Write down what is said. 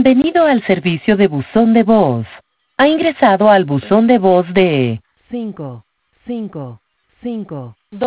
Bienvenido al servicio de buzón de voz. Ha ingresado al buzón de voz de 555